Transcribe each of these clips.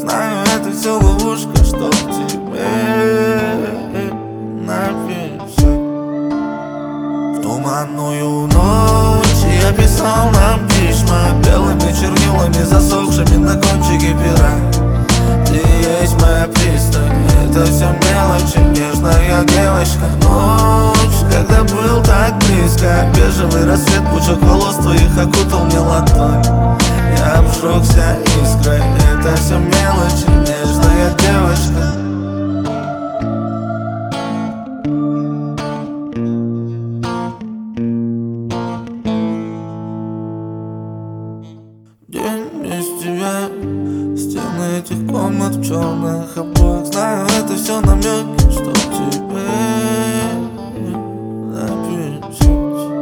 Знаю, это все ловушка, чтоб тебе написать. В туманную ночь я писал нам письма белыми чернилами, засохшими на кончике пера. Ты есть моя пристань, это все мелочи, нежная девочка. Ночь, когда был так близко, бежевый рассвет, пучок волос твоих окутал мне ладонь. Я обжегся искрой, это все мелочи, нежная девочка. День без тебя, стены этих комнат в черных обоях. Знаю, это все намеки, что тебе написать.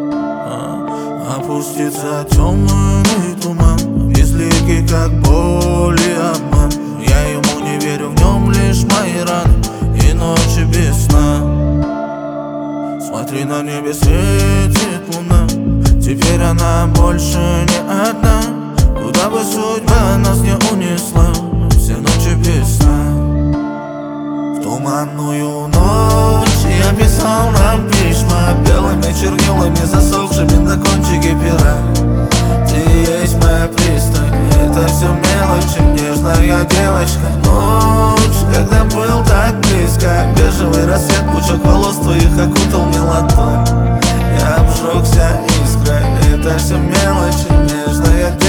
Опустится темный туман, безликий, как боль и обман. Я ему не верю, в нем лишь мои раны и ночи без сна. Смотри, на небе светит луна, теперь она больше не одна. Куда бы судьба нас не унесла, все ночи без сна. В туманную ночь я писал нам письма белыми чернилами, засохшими на кончике пера. Ты есть моя пристань, это все мелочи, нежная девочка. Ночь, когда был так близко, бежевый рассвет, пучок волос твоих окутал мне ладонь. Я обжегся искрой, это все мелочи, нежная девочка.